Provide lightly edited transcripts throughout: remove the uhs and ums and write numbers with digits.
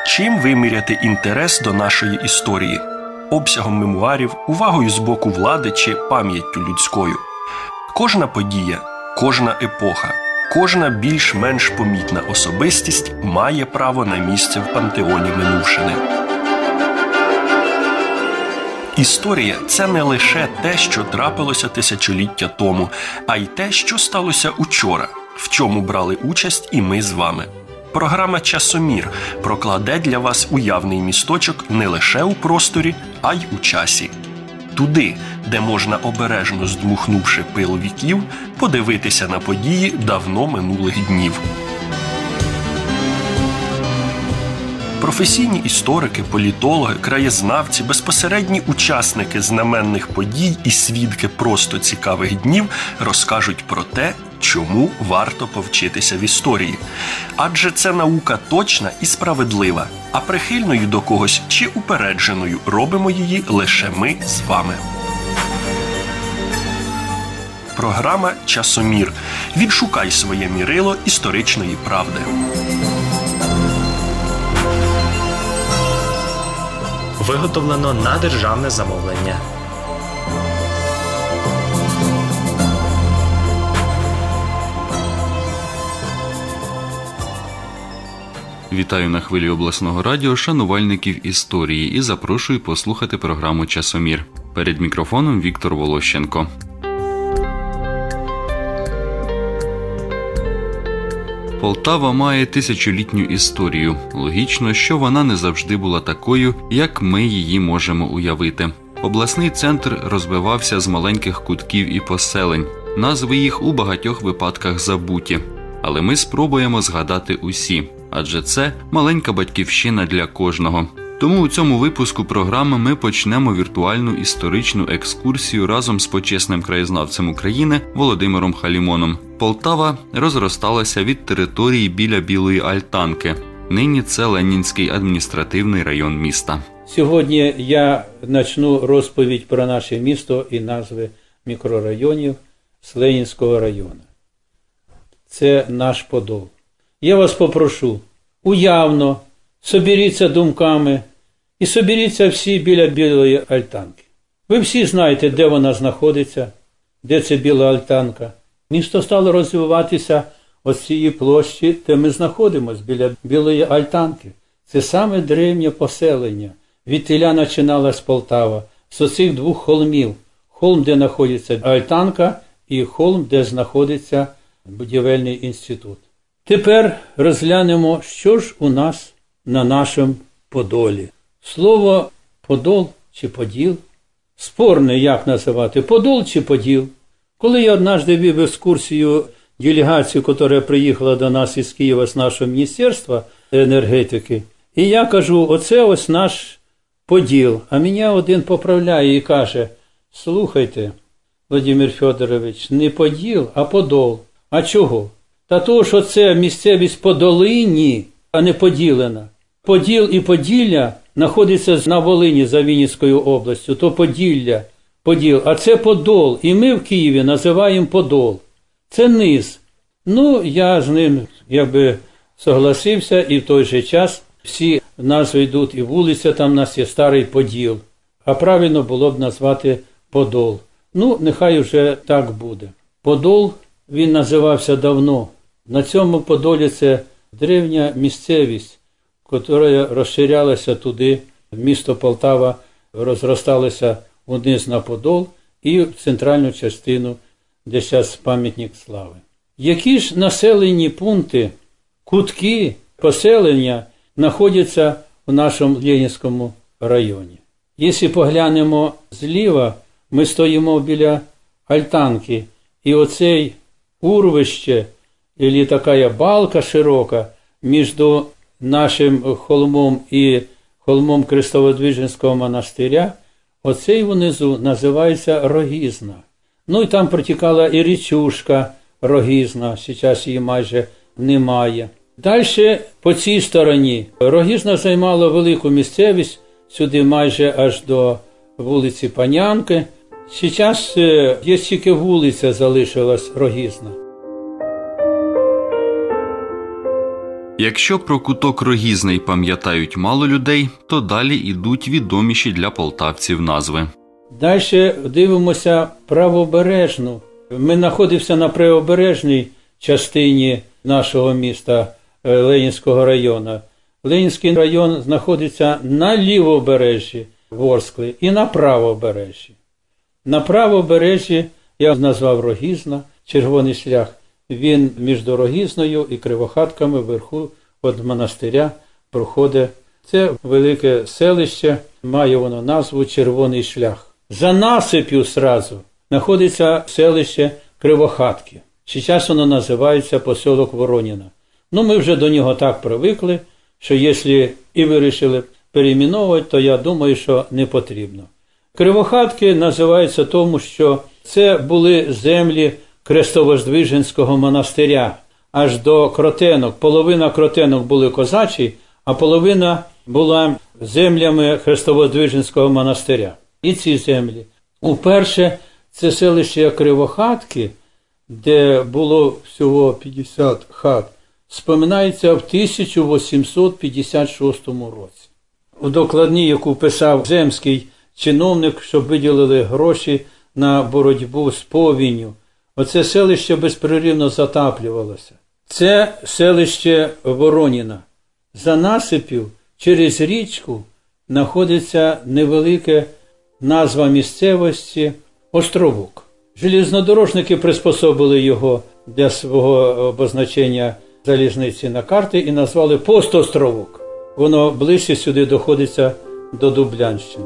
Чим виміряти інтерес до нашої історії? Обсягом мемуарів, увагою з боку влади чи пам'яттю людською? Кожна подія, кожна епоха, кожна більш-менш помітна особистість має право на місце в пантеоні минувшини. Історія – це не лише те, що трапилося тисячоліття тому, а й те, що сталося учора, в чому брали участь і ми з вами. Програма «Часомір» прокладе для вас уявний місточок не лише у просторі, а й у часі. Туди, де можна, обережно здмухнувши пил віків, подивитися на події давно минулих днів. Професійні історики, політологи, краєзнавці, безпосередні учасники знаменних подій і свідки просто цікавих днів розкажуть про те, чому варто повчитися в історії. Адже це наука точна і справедлива, а прихильною до когось чи упередженою робимо її лише ми з вами. Програма «Часомір». Відшукай своє мірило історичної правди. Виготовлено на державне замовлення. Вітаю на хвилі обласного радіо шанувальників історії і запрошую послухати програму «Часомір». Перед мікрофоном Віктор Волощенко. Полтава має тисячолітню історію. Логічно, що вона не завжди була такою, як ми її можемо уявити. Обласний центр розбивався з маленьких кутків і поселень. Назви їх у багатьох випадках забуті. Але ми спробуємо згадати усі, адже це маленька батьківщина для кожного. Тому у цьому випуску програми ми почнемо віртуальну історичну екскурсію разом з почесним краєзнавцем України Володимиром Халімоном. Полтава розросталася від території біля Білої Альтанки. Нині це Ленінський адміністративний район міста. Сьогодні я почну розповідь про наше місто і назви мікрорайонів з Ленінського району. Це наш Подол. Я вас попрошу, уявно, соберіться думками і соберіться всі біля Білої Альтанки. Ви всі знаєте, де вона знаходиться, де це Біла Альтанка. Місто стало розвиватися ось цієї площі, де ми знаходимося, біля Білої Альтанки. Це саме древнє поселення. Відтіля починалась Полтава, з оцих двох холмів. Холм, де знаходиться Альтанка, і холм, де знаходиться будівельний інститут. Тепер розглянемо, що ж у нас на нашому Подолі. Слово «подол» чи «поділ» спорне, як називати, «подол» чи «поділ». Коли я однажды вів екскурсію делегацію, яка приїхала до нас із Києва з нашого Міністерства енергетики, і я кажу, оце ось наш Поділ. А мене один поправляє і каже, слухайте, Владимир Федорович, не Поділ, а Подол. А чого? Та того, що це місцевість по долині, а не поділена. Поділ і Поділля знаходяться на Волині за Вінницькою областю, то Поділля, Поділ, а це Подол. І ми в Києві називаємо Подол. Це низ. Ну, я з ним согласився, і в той же час всі назви йдуть, і вулиця там у нас є Старий Поділ. А правильно було б назвати Подол. Ну, нехай вже так буде. Подол, він називався давно. На цьому Подолі це древня місцевість, яка розширялася туди, місто Полтава розросталося вниз на Подол і в центральну частину, де зараз пам'ятник слави. Які ж населені пункти, кутки поселення знаходяться в нашому Ленінському районі? Якщо поглянемо зліва, ми стоїмо біля Альтанки, і оцей урвище, або така балка широка, між нашим холмом і холмом Христоводвиженського монастиря, оцей внизу називається Рогізна. Ну і там протікала і річушка Рогізна, зараз її майже немає. Далі по цій стороні Рогізна займала велику місцевість, сюди майже аж до вулиці Панянки. Зараз є тільки вулиця залишилась Рогізна. Якщо про куток Рогізний пам'ятають мало людей, то далі йдуть відоміші для полтавців назви. Далі дивимося правобережну. Ми знаходимося на правобережній частині нашого міста Ленінського району. Ленінський район знаходиться на лівобережжі Ворскли і на правобережжі. На правобережжі я назвав Рогізна, червоний шлях. Він між Рогізною і Кривохатками вверху від монастиря проходить. Це велике селище, має воно назву Червоний шлях. За насип'ю сразу знаходиться селище Кривохатки. Зараз воно називається поселок Вороніна. Ми вже до нього так привикли, що якщо і вирішили перейменовувати, то я думаю, що не потрібно. Кривохатки називаються тому, що це були землі Крестовоздвиженського монастиря, аж до Кротенок. Половина Кротенок були козачі, а половина була землями Хрестовоздвиженського монастиря. І ці землі. Уперше це селище Кривохатки, де було всього 50 хат, споминається в 1856 році. У докладні, яку писав земський чиновник, щоб виділили гроші на боротьбу з повінню. Оце селище безперервно затаплювалося. Це селище Вороніна. За насипів через річку знаходиться невелика назва місцевості Островок. Железнодорожники приспособили його для свого обозначення залізниці на карти і назвали Пост-Островок. Воно ближче сюди доходиться до Дублянщини.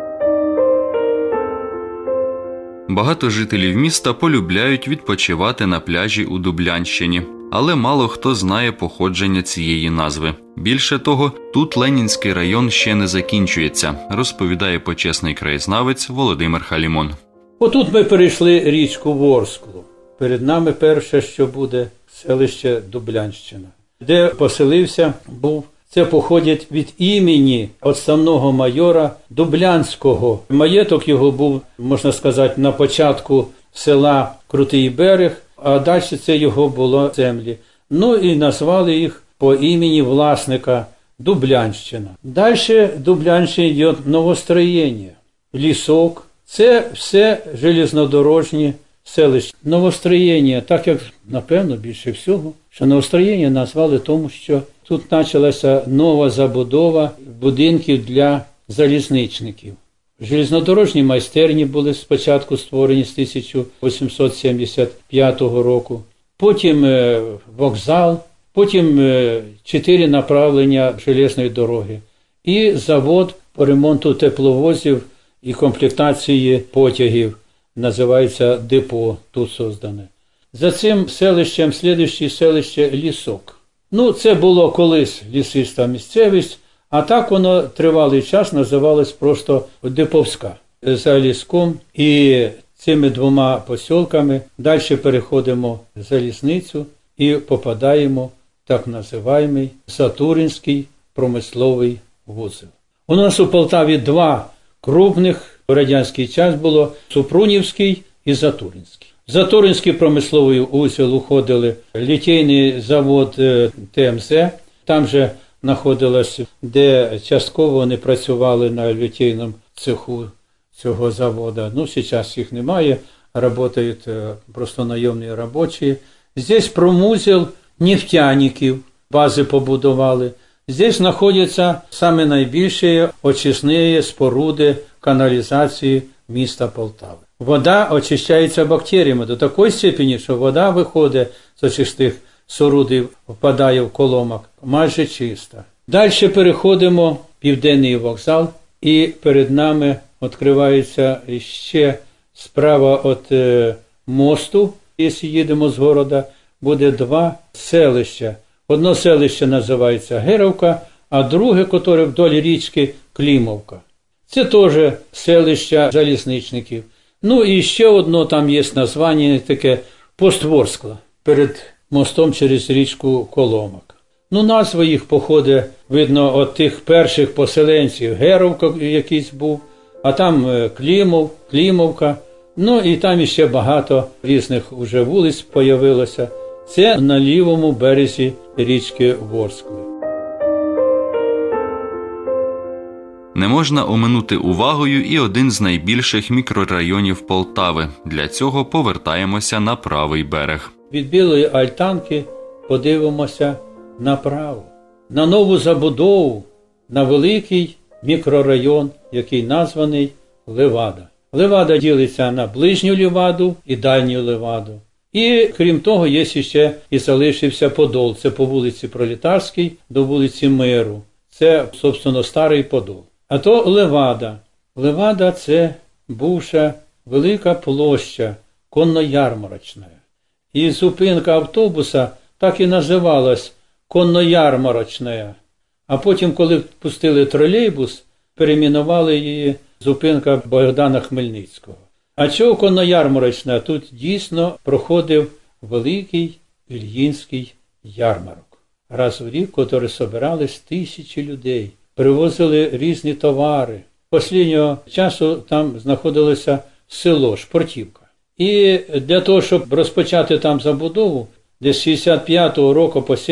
Багато жителів міста полюбляють відпочивати на пляжі у Дублянщині, але мало хто знає походження цієї назви. Більше того, тут Ленінський район ще не закінчується, розповідає почесний краєзнавець Володимир Халімон. Отут ми перейшли річку Ворсклу. Перед нами перше, що буде, селище Дублянщина, де поселився був. Це походить від імені отставного майора Дублянського. Маєток його був, можна сказати, на початку села Крутий Берег, а далі це його було землі. І назвали їх по імені власника Дублянщина. Далі Дублянщина йде новостроєння, Лісок. Це все железнодорожні селища. Новостроєння, так як, напевно, більше всього, що новостроєння назвали тому, що тут почалася нова забудова будинків для залізничників. Железнодорожні майстерні були спочатку створені з 1875 року, потім вокзал, потім 4 направлення железної дороги і завод по ремонту тепловозів і комплектації потягів, називається депо, тут создане. За цим селищем слідуюче селище Лісок. Це було колись лісиста місцевість, а так воно тривалий час називалось просто Деповська. За Ліском і цими 2 посілками далі переходимо залізницю і попадаємо в так називаємий Затуринський промисловий вузол. У нас у Полтаві 2 крупних в радянський час було Супрунівський і Затуринський. В Затуринський промисловий вузол уходили літейний завод ТМЗ, там же знаходилось, де частково вони працювали на літейному цеху цього заводу. Зараз їх немає, працюють просто найомні робочі. Здесь промвузол нефтяників, бази побудували. Здесь знаходяться саме найбільші очисні споруди каналізації міста Полтави. Вода очищається бактеріями до такої степені, що вода виходить з очисних споруд, впадає в коломок, майже чиста. Далі переходимо в Південний вокзал, і перед нами відкривається ще справа від мосту, якщо їдемо з города, буде 2 селища. Одне селище називається Геровка, а друге, яке вдоль річки, Клімовка. Це теж селище залізничників. І ще одно там є названня таке Пост-Ворскла, перед мостом через річку Коломок. Назва їх походить, видно, від тих перших поселенців. Геровка якийсь був, а там Клімовка. І там ще багато різних уже вулиць появилося. Це на лівому березі річки Ворскли. Не можна оминути увагою і один з найбільших мікрорайонів Полтави. Для цього повертаємося на правий берег. Від Білої Альтанки подивимося направо, на нову забудову, на великий мікрорайон, який названий Левада. Левада ділиться на ближню Леваду і дальню Леваду. І, крім того, є ще і залишився Подол. Це по вулиці Пролетарській до вулиці Миру. Це, собственно, старий Подол. А то Левада. Левада – це бувша велика площа, конно-ярмарочна. І зупинка автобуса так і називалась конно-ярмарочна. А потім, коли пустили тролейбус, перейменували її зупинка Богдана Хмельницького. А чого конно-ярмарочна? Тут дійсно проходив великий Ільїнський ярмарок. Раз в рік, котрі збирались тисячі людей, привозили різні товари. Останнього часу там знаходилося село Шпортівка. І для того, щоб розпочати там забудову, десь з 65-го року по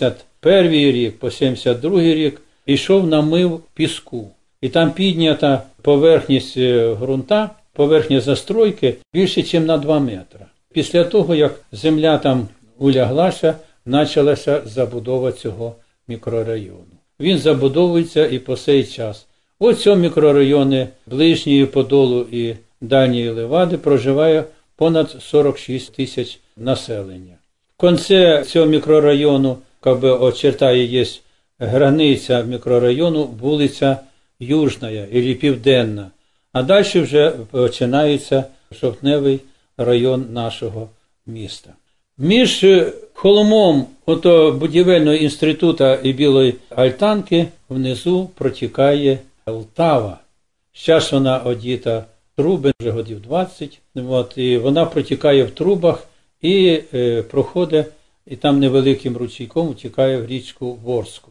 71-й рік, по 72-й рік, йшов намив піску. І там піднята поверхність ґрунта, поверхня застройки більше, ніж на 2 метри. Після того, як земля там уляглася, почалася забудова цього мікрорайону. Він забудовується і по сей час. У цьому мікрорайоні ближньої Подолу і дальньої Левади проживає понад 46 тисяч населення. В кінці цього мікрорайону, очертає, є границя мікрорайону, вулиця Южна або Південна. А далі вже починається жовтневий район нашого міста. Між холмом будівельного інституту і Білої Альтанки внизу протікає Лтава. Зараз вона одіта труби, вже годів 20. І вона протікає в трубах і проходить, і там невеликим ручейком утікає в річку Ворсклу.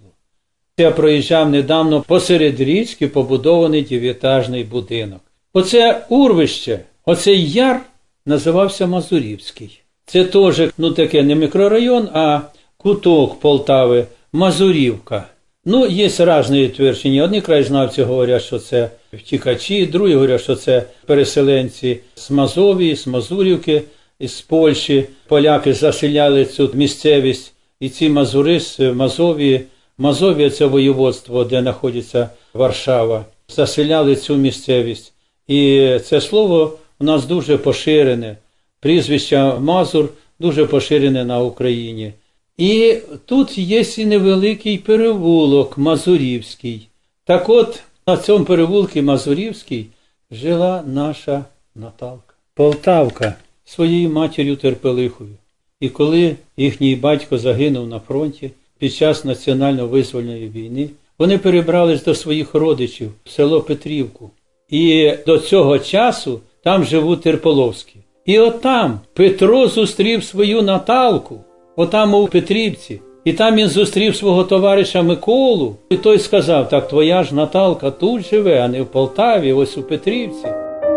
Я проїжджав недавно, посеред річки побудований 9-етажний будинок. Оце урвище, оцей яр називався Мазурівський. Це теж, таке не мікрорайон, а куток Полтави, Мазурівка. Є різні твердження. Одні краєзнавці говорять, що це втікачі, другі говорять, що це переселенці з Мазовії, з Мазурівки, з Польщі. Поляки заселяли цю місцевість, і ці мазури з Мазовії. Мазовія – це воєводство, де знаходиться Варшава. Заселяли цю місцевість. І це слово у нас дуже поширене. Прізвище Мазур дуже поширене на Україні. І тут є і невеликий перевулок Мазурівський. Так от, на цьому перевулку Мазурівський жила наша Наталка. Полтавка своєю матір'ю Терпелихою. І коли їхній батько загинув на фронті під час національно-визвольної війни, вони перебрались до своїх родичів в село Петрівку. І до цього часу там живуть Терполовські. І отам Петро зустрів свою Наталку, отам у Петрівці. І там він зустрів свого товариша Миколу. І той сказав, так твоя ж Наталка тут живе, а не в Полтаві, ось у Петрівці.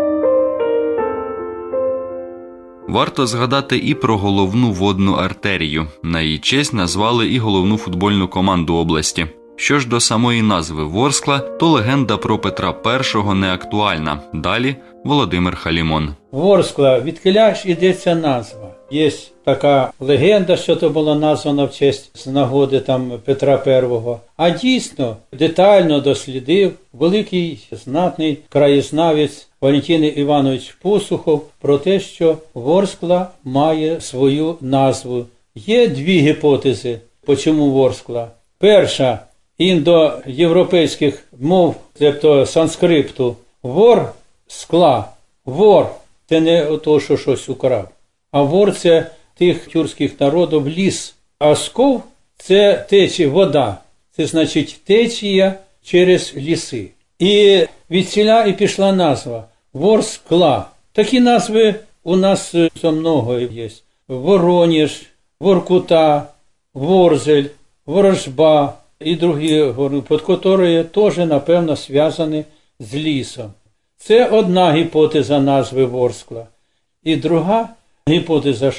Варто згадати і про головну водну артерію. На її честь назвали і головну футбольну команду області. Що ж до самої назви Ворскла, то легенда про Петра І не актуальна. Далі Володимир Халімон. Ворскла, відкіля ж ідеться назва. Є така легенда, що то було названо в честь з нагоди Петра І. А дійсно, детально дослідив великий знатний краєзнавець Валентин Іванович Посухов про те, що Ворскла має свою назву. Є 2 гіпотези, чому Ворскла. Перша – індоєвропейських мов, тобто санскрипту. Вор – скла. Вор – це не ото, що щось украв. А вор – це тих тюркських народів ліс. А сков – це течія, вода. Це значить течія через ліси. І від ціля і пішла назва Ворскла. Такі назви у нас много є. Воронеж, Воркута, Ворзель, Ворожба і другі, під які теж, напевно, зв'язані з лісом. Це одна гіпотеза назви Ворскла. І друга гіпотеза, що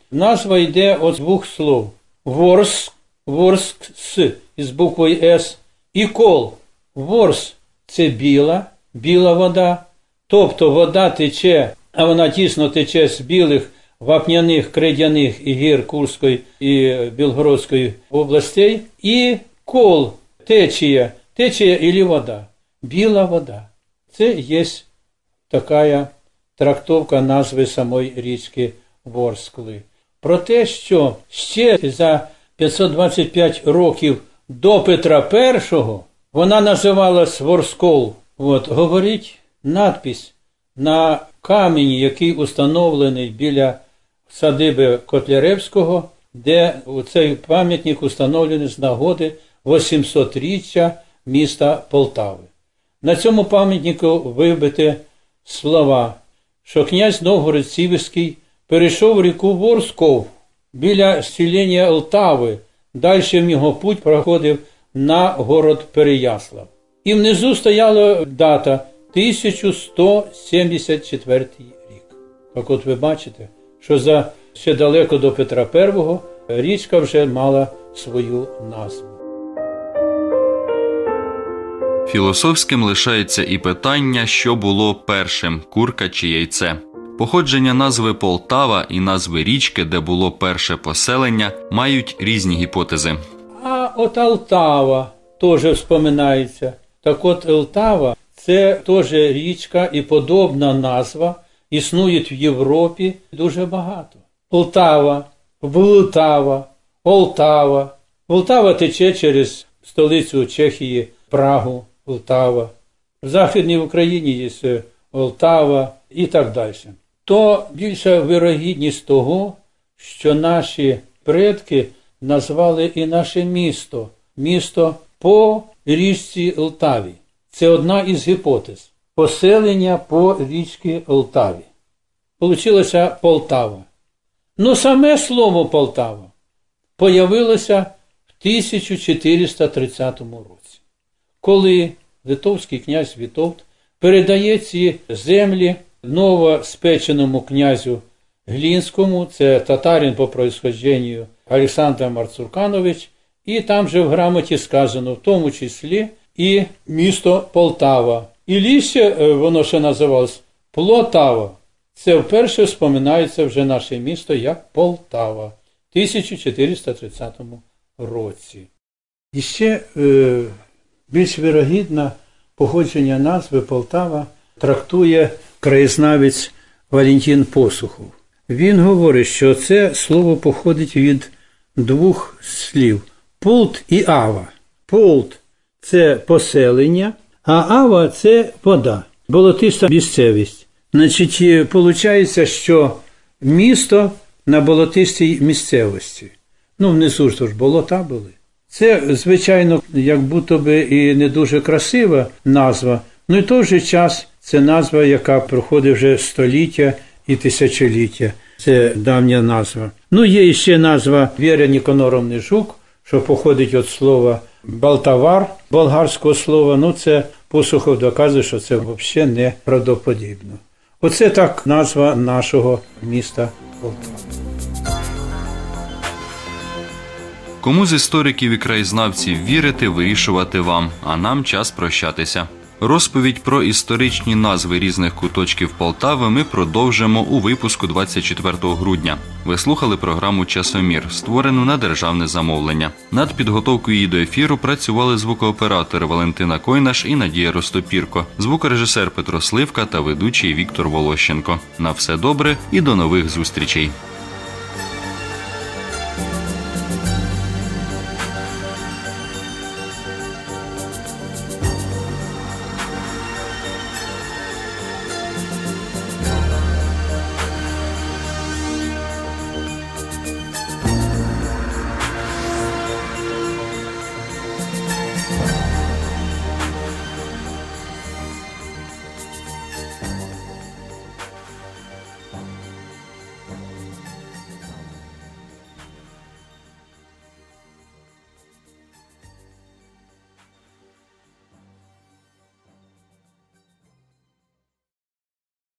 Назва йде від двох слов. Ворск з із буквою С, і кол. Ворс – це біла вода, тобто вода тече, а вона дійсно тече з білих вапняних, крейдяних і гір Курської і Білгородської областей, і кол – течія і вода, біла вода. Це є така трактовка назви самої річки Ворскли. Про те, що ще за 525 років до Петра І вона називалась Ворскол. Говорить надпись на камені, який установлений біля садиби Котляревського, де цей пам'ятник установлений з нагоди 800-річчя міста Полтави. На цьому пам'ятнику вибиті слова, що князь Новгород-Сіверський перейшов ріку Ворсков біля селення Олтави, далі в його путь проходив на город Переяслав. І внизу стояла дата 1174 рік. Так от ви бачите, що ще далеко до Петра І річка вже мала свою назву. Філософським лишається і питання, що було першим – курка чи яйце. Походження назви Полтава і назви річки, де було перше поселення, мають різні гіпотези. А от Алтава теж вспоминається. Так от Алтава – це теж річка і подобна назва, існує в Європі дуже багато. Полтава, Влтава, Олтава. Полтава тече через столицю Чехії, Прагу, Полтава. В Західній Україні є Олтава і так далі. То більша вирогідність того, що наші предки назвали і наше місто по річці Олтаві. Це одна із гіпотез. Поселення по річці Олтаві. Получилося Полтава. Ну, саме слово Полтава появилося в 1430 році, коли литовський князь Вітовт передає ці землі новоспеченому князю Глінському, це татарин по происхождению Олександр Марцурканович, і там же в грамоті сказано, в тому числі і місто Полтава. І ліще воно ще називалось Плотава. Це вперше вспоминається вже наше місто як Полтава в 1430 році. І ще більш вірогідне походження назви Полтава трактує краєзнавець Валентин Посухов. Він говорить, що це слово походить від двох слів – полт і ава. Полт – це поселення, а ава – це вода, болотиста місцевість. Значить, виходить, що місто на болотистій місцевості. Ну, внизу ж болота були. Це, звичайно, як будто би і не дуже красива назва, але в той же час це назва, яка проходить вже століття і тисячоліття. Це давня назва. Ну, є ще назва Віра Ніконоровни Жук, що походить від слова Балтавар, болгарського слова. Ну, це Посухов доказує, що це взагалі не правдоподібно. Оце так назва нашого міста Полтава. Кому з істориків і краєзнавців вірити, вирішувати вам, а нам час прощатися. Розповідь про історичні назви різних куточків Полтави ми продовжимо у випуску 24 грудня. Ви слухали програму «Часомір», створену на державне замовлення. Над підготовкою її до ефіру працювали звукооператори Валентина Койнаш і Надія Ростопірко, звукорежисер Петро Сливка та ведучий Віктор Волощенко. На все добре і до нових зустрічей!